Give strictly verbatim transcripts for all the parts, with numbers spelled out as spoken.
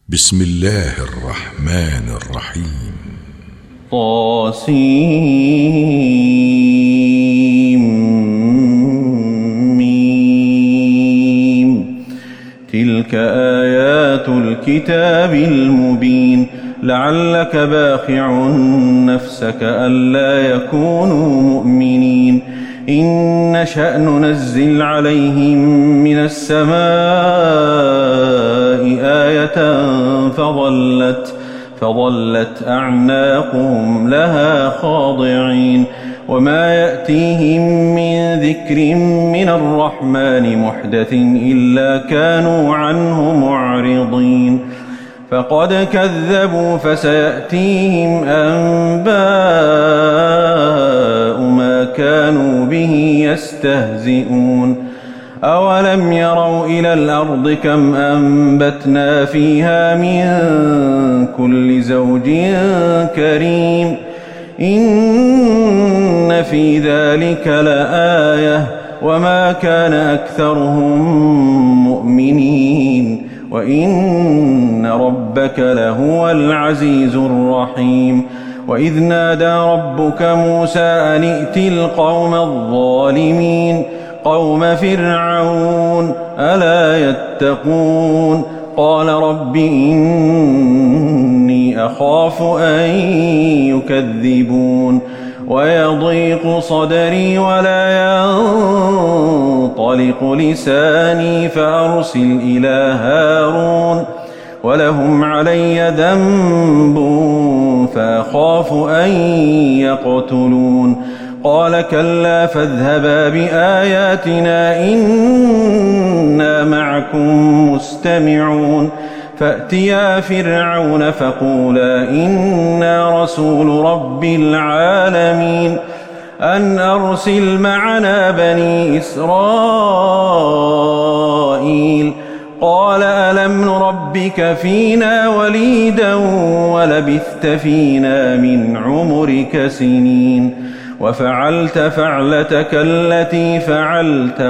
بسم الله الرحمن الرحيم. طاسيم. تلك آيات الكتاب المبين. لعلك باخع نفسك ألا يكونوا مؤمنين. إن نشأ ننزل عليهم من السماء آية فظلت, فظلت أعناقهم لها خاضعين. وما يأتيهم من ذكر من الرحمن محدث إلا كانوا عنه معرضين. فقد كذبوا فسيأتيهم أنباء ما كانوا به يستهزئون. أولم يروا إلى الأرض كم أنبتنا فيها من كل زوج كريم. إن في ذلك لآية وما كان أكثرهم مؤمنين وإن ربك لهو العزيز الرحيم. وإذ نادى ربك موسى أن ائت القوم الظالمين قوم فرعون ألا يتقون. قال رب إني أخاف أن يكذبون ويضيق صدري ولا ينطلق لساني فأرسل إلى هارون ولهم علي ذنب فأخاف أن يقتلون. قال كلا فاذهبا بآياتنا إنا معكم مستمعون. فأتيا فرعون فقولا إنا رسول رب العالمين أن أرسل معنا بني إسرائيل. قال ألم نربك فينا وليدا ولبثت فينا من عمرك سنين وفعلت فعلتك التي فعلت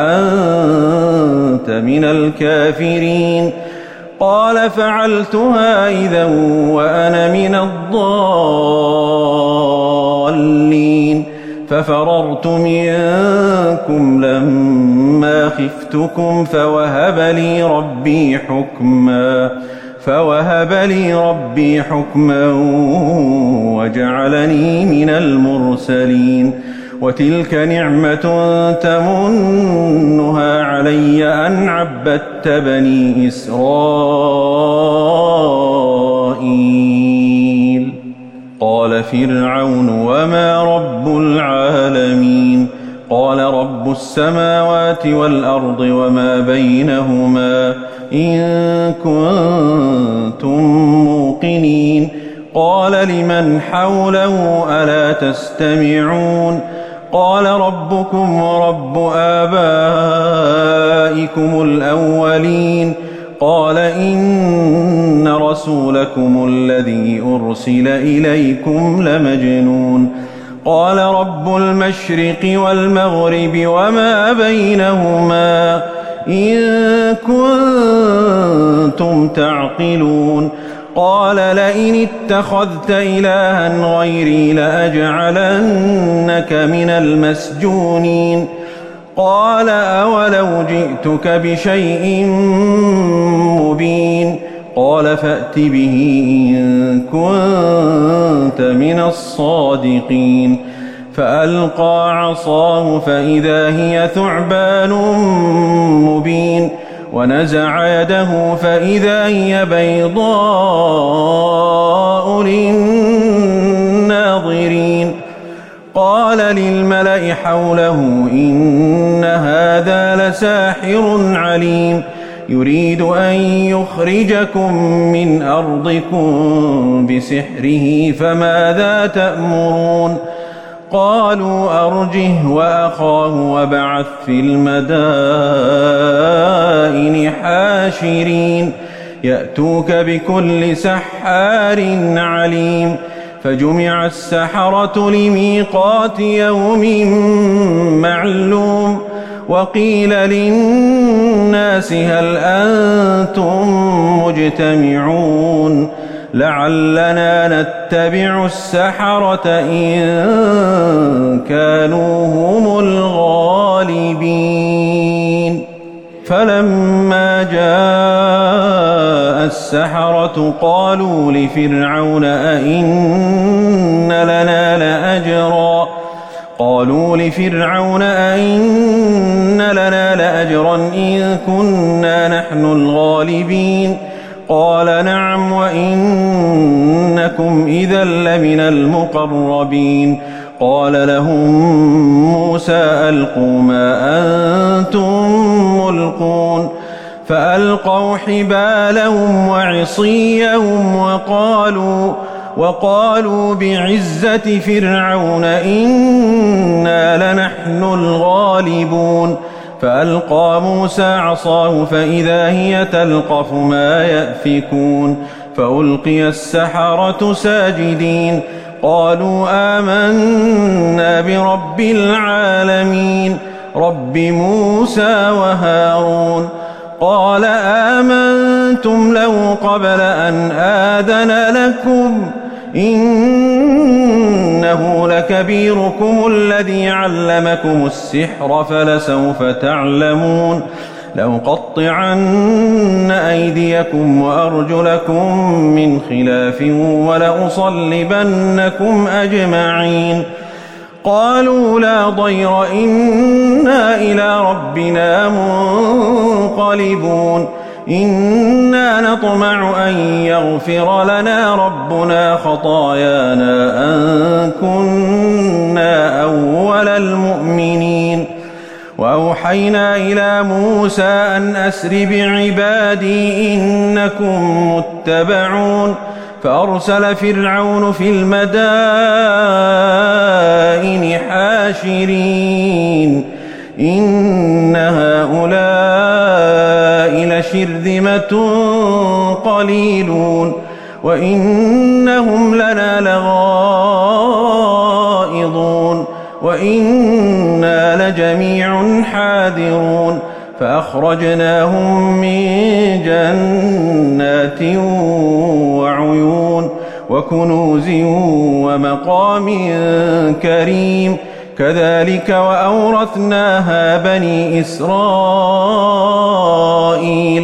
وأنت من الكافرين. قال فعلتها إذا وأنا من الضالين. ففررت منكم لما خفتكم فوهب لي ربي حكما فوهب لي ربي حكما وجعلني من المرسلين. وتلك نعمة تمنها علي أن عبدت بني إسرائيل. قال فرعون وما رب العالمين. قال رب السماوات والأرض وما بينهما إن كنتم موقنين. قال لمن حوله ألا تستمعون. قال ربكم ورب آبائكم الأولين. قال إن رسولكم الذي أرسل إليكم لمجنون. قال رب المشرق والمغرب وما بينهما إن كنتم تعقلون. قال لئن اتخذت إلها غيري لأجعلنك من المسجونين. قال أولو جئتك بشيء مبين. قال فأت به إن كنت من الصادقين. فألقى عصاه فإذا هي ثعبان مبين. ونزع يده فإذا هي بيضاء للناظرين. قال للملأ حوله إن هذا لساحر عليم يريد أن يخرجكم من أرضكم بسحره فماذا تأمرون. قالوا أرجه وأخاه وابعث في المدائن حاشرين يأتوك بكل سحار عليم. فجمع السحرة لميقات يوم معلوم. وقيل للناس هل أنتم مجتمعون لعلنا نتبع السحرة إن كانوا هم الغالبين. فلما جاء السحرة قالوا لفرعون أئن لنا لأجرا قالوا لفرعون أئن لنا لأجرا إن كنا نحن الغالبين قال نعم وإنكم إذا لمن المقربين. قال لهم موسى ألقوا ما أنتم ملقون فألقوا حبالهم وعصيهم وقالوا وقالوا بعزة فرعون إنا لنحن الغالبون. فألقى موسى عصاه فإذا هي تلقف ما يأفكون فألقي السحرة ساجدين قالوا آمنا برب العالمين رب موسى وهارون. قال آمنتم له قبل أن آذن لكم إنه لكبيركم الذي علمكم السحر فلسوف تعلمون لأقطعن أيديكم وأرجلكم من خلاف ولأصلبنكم أجمعين. قالوا لا ضير إنا إلى ربنا منقلبون إنا نطمع أن يغفر لنا ربنا خطايانا أن كنا أول المؤمنين. وأوحينا إلى موسى أن أسر بعبادي إنكم متبعون فأرسل فرعون في المدائن حاشرين إن هؤلاء لشرذمة قليلون وإنهم لنا لغائظون وإنا لجميع حاذرون. فأخرجناهم من جنات وعيون وكنوز ومقام كريم كذلك وأورثناها بني إسرائيل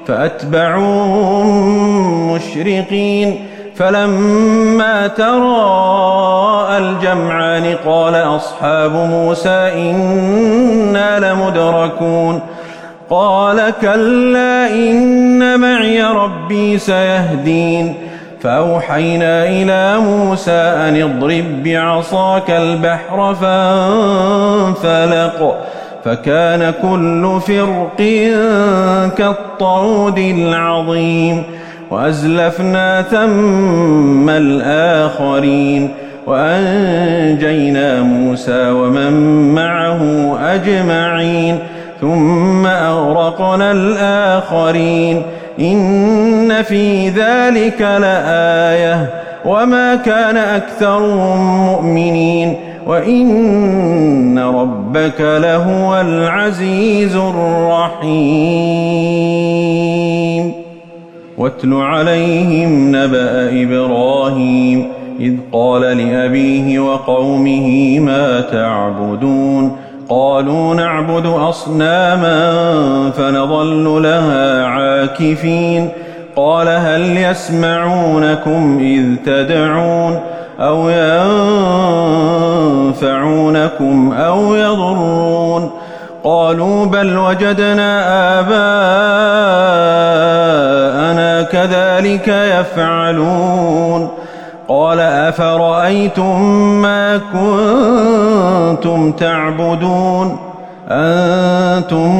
فأتبعوهم مشرقين. فلما تراءى الجمعان قال أصحاب موسى إنا لمدركون قال كلا إن معي ربي سيهدين. فأوحينا إلى موسى أن اضرب بعصاك البحر فانفلق فكان كل فرق كالطود العظيم. وأزلفنا ثم الآخرين وأنجينا موسى ومن معه أجمعين ثم أغرقنا الآخرين إن في ذلك لآية وما كان أكثرهم مؤمنين وإن ربك لهو العزيز الرحيم. واتل عليهم نبأ إبراهيم إذ قال لأبيه وقومه ما تعبدون قالوا نعبد أصناما فنظل لها عاكفين قال هل يسمعونكم إذ تدعون أو ينفعونكم أو يضرون قالوا بل وجدنا آباءنا كذلك يفعلون قال أفرأيتم ما كنتم تعبدون أنتم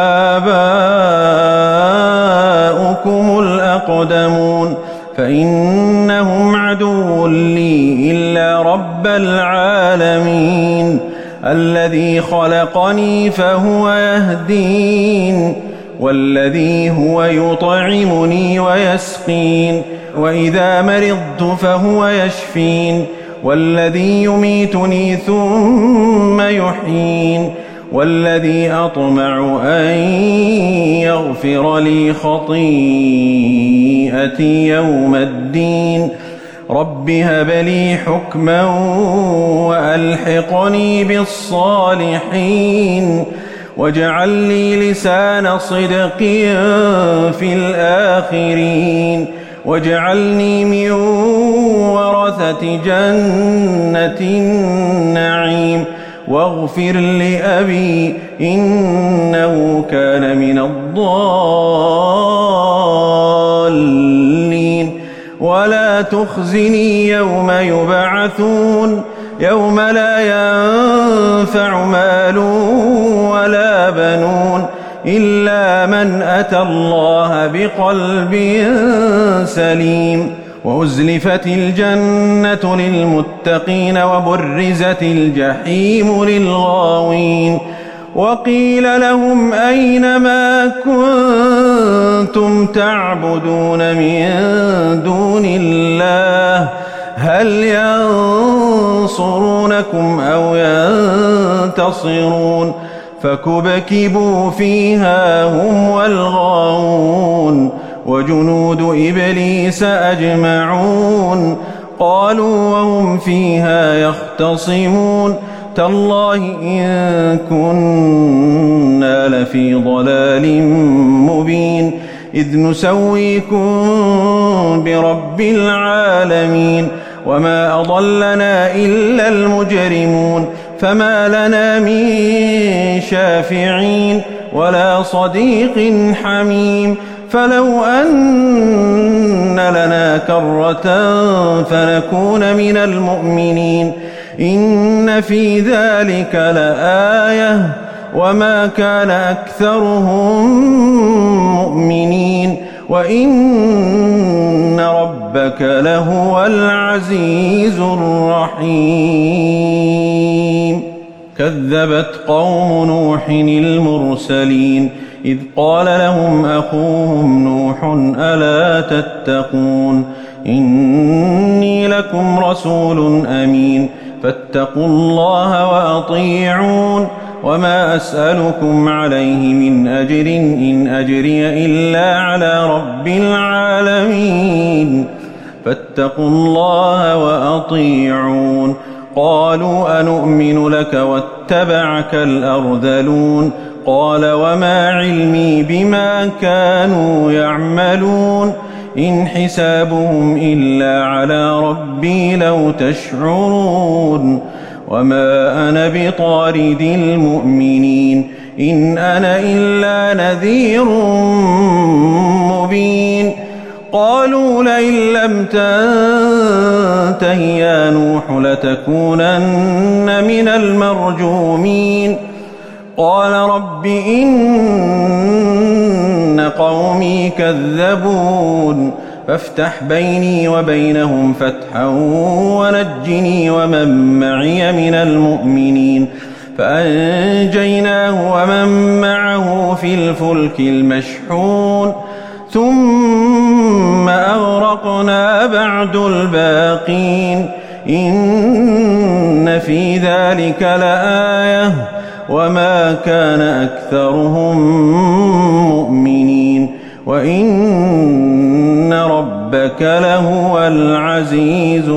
وآباؤكم الأقدمون فإنهم عدو لي إلا رب العالمين الذي خلقني فهو يهدين والذي هو يطعمني ويسقين وإذا مرضت فهو يشفين والذي يميتني ثم يحيين والذي أطمع أن يغفر لي خطيئتي يوم الدين رب هب لي حكما وألحقني بالصالحين واجعل لي لسان صدق في الآخرين واجعلني من ورثة جنة النعيم واغفر لأبي إنه كان من الضالين ولا تخزني يوم يبعثون يوم لا ينفع مال ولا بنون إلا من أتى الله بقلب سليم وأزلفت الجنة للمتقين وبرزت الجحيم للغاوين وقيل لهم أين ما كنتم تعبدون من دون الله هل ينصرونكم أو ينتصرون فكبكبوا فيها هم والغاوون وجنود إبليس أجمعون قالوا وهم فيها يختصمون تالله إن كنا لفي ضلال مبين إذ نسويكم برب العالمين وما أضلنا إلا المجرمون فما لنا من شافعين ولا صديق حميم فلو أن لنا كرة فنكون من المؤمنين إن في ذلك لآية وما كان أكثرهم مؤمنين وإن ربك لهو العزيز الرحيم كذبت قوم نوح المرسلين إذ قال لهم أخوهم نوح ألا تتقون إني لكم رسول أمين فاتقوا الله وأطيعون وما أسألكم عليه من أجر إن أجري إلا على رب العالمين فاتقوا الله وأطيعون قالوا أنؤمن لك واتبعك الأرذلون قال وما علمي بما كانوا يعملون إن حسابهم إلا على ربي لو تشعرون وما أنا بطارد المؤمنين إن أنا إلا نذير مبين قالوا لئن لم تنته يا نوح لتكونن من المرجومين قال رب إن قومي كذبون فافتح بيني وبينهم فتحا ونجني ومن معي من المؤمنين فأنجيناه ومن معه في الفلك المشحون ثم أغرقنا بعد الباقين إن في ذلك لآية وما كان أكثرهم مؤمنين وإن ربك لهو العزيز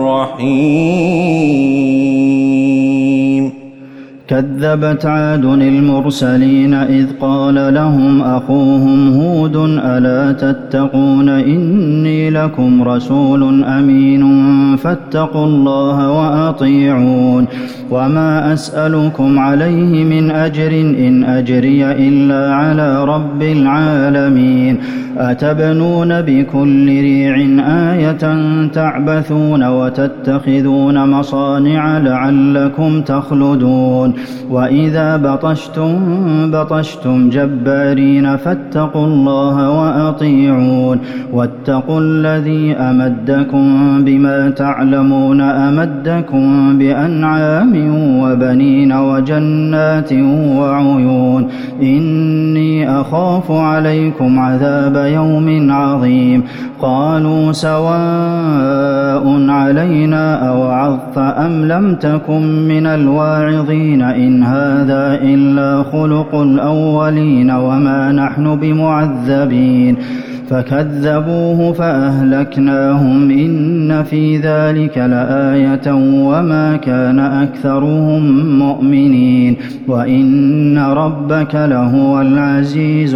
الرحيم كذبت عاد المرسلين إذ قال لهم أخوهم هود ألا تتقون إني لكم رسول أمين فاتقوا الله وأطيعون وما أسألكم عليه من أجر إن أجري إلا على رب العالمين أتبنون بكل ريع آية تعبثون وتتخذون مصانع لعلكم تخلدون وإذا بطشتم بطشتم جبارين فاتقوا الله وأطيعون واتقوا الذي أمدكم بما تعلمون أمدكم بأنعام وبنين وجنات وعيون إني أخاف عليكم عذاب يوم عظيم قالوا سواء علينا أوعظت أم لم تكن من الواعظين إن هذا إلا خلق الأولين وما نحن بمعذبين فكذبوه فأهلكناهم إن في ذلك لآية وما كان أكثرهم مؤمنين وإن ربك لهو العزيز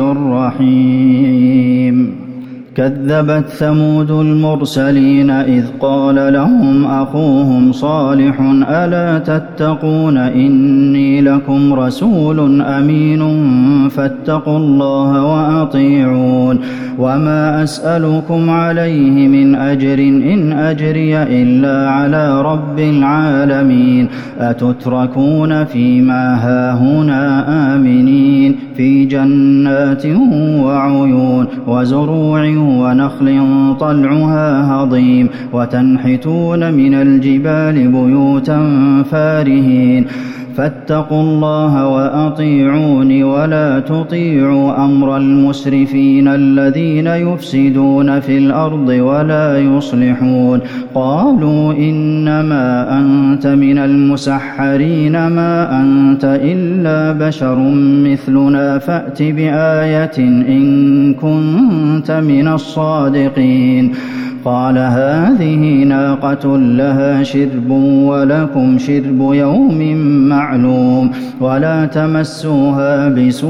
الرحيم كذبت ثمود المرسلين إذ قال لهم أخوهم صالح ألا تتقون إني لكم رسول أمين فاتقوا الله وأطيعون وما أسألكم عليه من أجر إن أجري إلا على رب العالمين أتتركون فيما هاهنا آمنين في جنات وعيون وزروع ونخل طلعها هضيم وتنحتون من الجبال بيوتا فارهين فاتقوا الله وأطيعون ولا تطيعوا أمر المسرفين الذين يفسدون في الأرض ولا يصلحون قالوا إنما أنت من المسحرين ما أنت إلا بشر مثلنا فأت بآية إن كنت من الصادقين قال هذه ناقة لها شرب ولكم شرب يوم معلوم ولا تمسوها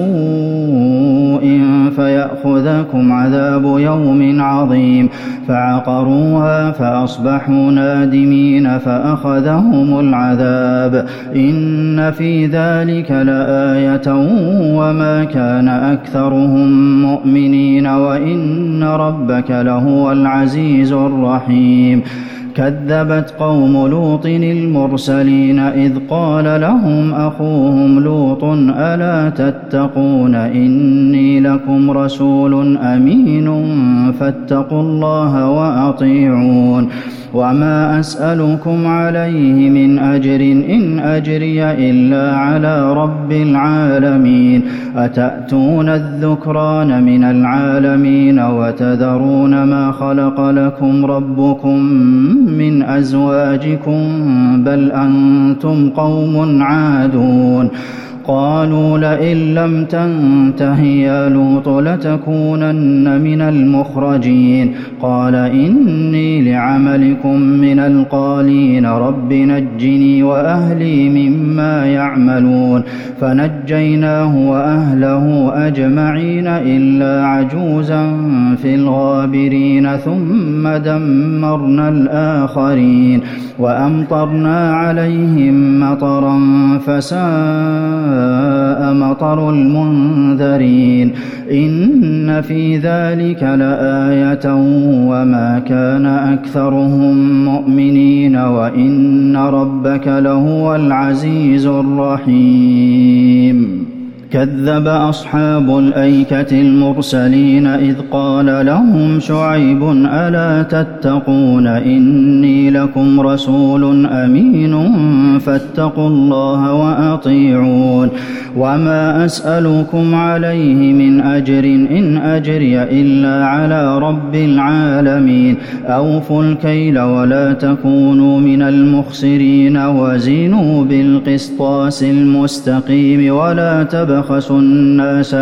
بسوء فيأخذكم عذاب يوم عظيم فعقروها فأصبحوا نادمين فأخذهم العذاب إن في ذلك لآية وما كان أكثرهم مؤمنين وإن ربك لهو العزيز الرحيم كذبت قوم لوط المرسلين إذ قال لهم أخوهم لوط ألا تتقون إني لكم رسول أمين فاتقوا الله وأطيعون وما أسألكم عليه من أجر إن أجري إلا على رب العالمين أتأتون الذكران من العالمين وتذرون ما خلق لكم ربكم من أزواجكم بل أنتم قوم عادون قالوا لئن لم تنته يا لوط لتكونن من المخرجين قال إني لعملكم من القالين رب نجني وأهلي مما يعملون فنجيناه وأهله أجمعين إلا عجوزا في الغابرين ثم دمرنا الآخرين وأمطرنا عليهم مطرا فساء مطر المنذرين إن في ذلك لآية وما كان أكثرهم مؤمنين وإن ربك لهو العزيز الرحيم كذب أصحاب الأيكة المرسلين إذ قال لهم شعيب ألا تتقون إني لكم رسول أمين فاتقوا الله وأطيعون وما أسألكم عليه من أجر إن أجري إلا على رب العالمين أوفوا الكيل ولا تكونوا من المخسرين وزنوا بالقسطاس المستقيم ولا تبخسوا يبخسوا الناس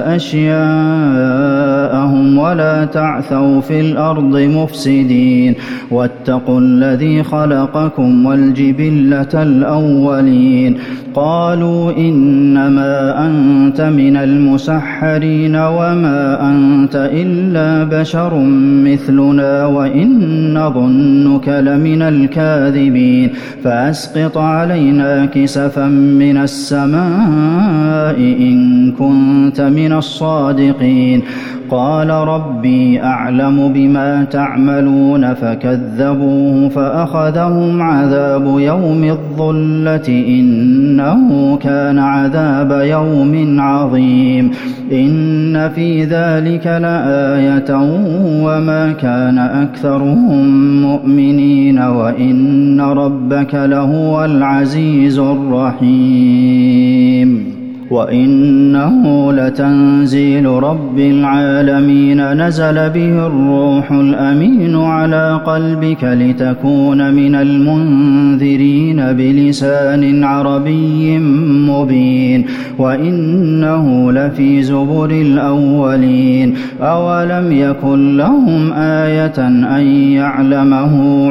أشياءهم ولا تعثوا في الأرض مفسدين واتقوا الذي خلقكم والجبلة الأولين قالوا إنما أنت من المسحرين وما أنت إلا بشر مثلنا وإن نظنك لمن الكاذبين فأسقط علينا كسفا من السماء إن كنت من الصادقين قال ربي أعلم بما تعملون فكذبوه فأخذهم عذاب يوم الظلة إنه كان عذاب يوم عظيم إن في ذلك لآية وما كان أكثرهم مؤمنين وإن ربك لهو العزيز الرحيم وإنه لتنزيل رب العالمين نزل به الروح الأمين على قلبك لتكون من المنذرين بلسان عربي مبين وإنه لفي زبر الأولين أولم يكن لهم آية أن يعلمه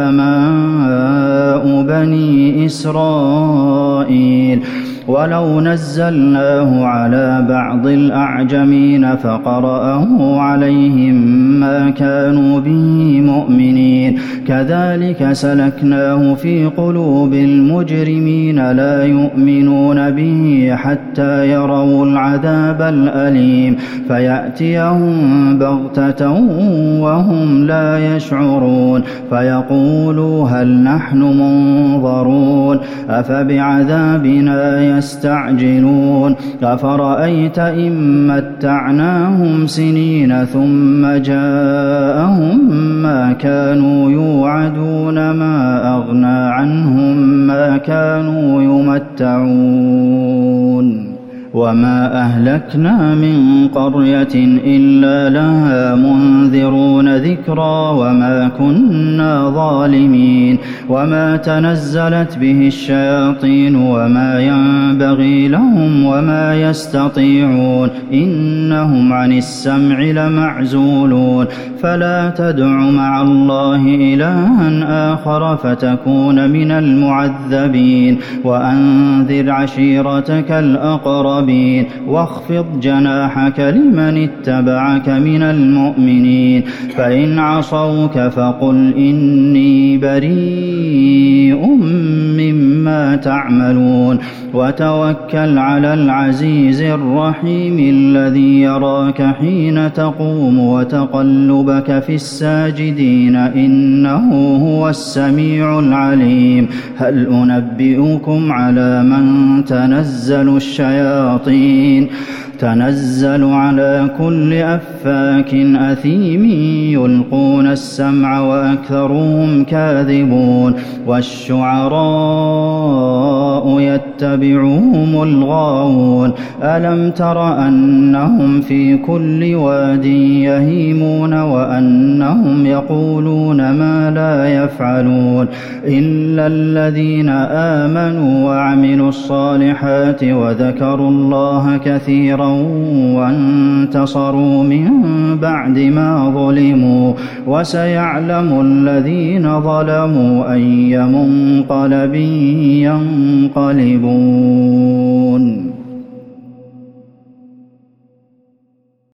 علماء بني إسرائيل ولو نزلناه على بعض الأعجمين فقرأه عليهم ما كانوا به مؤمنين كذلك سلكناه في قلوب المجرمين لا يؤمنون به حتى يروا العذاب الأليم فيأتيهم بغتة وهم لا يشعرون فيقولوا هل نحن منظرون أفبعذابنا يستعجلون أفرأيت إن متعناهم سنين ثم جاءهم ما كانوا يوعدون ما أغنى عنهم ما كانوا يمتعون وما أهلكنا من قرية إلا لها منذرون ذكرى وما كنا ظالمين وما تنزلت به الشياطين وما ينبغي لهم وما يستطيعون إنهم عن السمع لمعزولون فلا تدع مع الله إلها آخر فتكون من المعذبين وأنذر عشيرتك الأقربين واخفض جناحك لمن اتبعك من المؤمنين فإن عصوك فقل إني بريء مما تعملون وتوكل على العزيز الرحيم الذي يراك حين تقوم وتقلبك في الساجدين إنه هو السميع العليم هل أنبئكم على من تنزل الشياطين تنزل على كل أفاك أثيم يلقون السمع وأكثرهم كاذبون والشعراء يتبعهم الغاوون ألم تر أنهم في كل واد يهيمون وأنهم يقولون ما لا يفعلون إلا الذين آمنوا وعملوا الصالحات وذكروا الله كثيرا وانتصروا من بعد ما ظلموا وسيعلم الذين ظلموا أي منقلب ينقلبون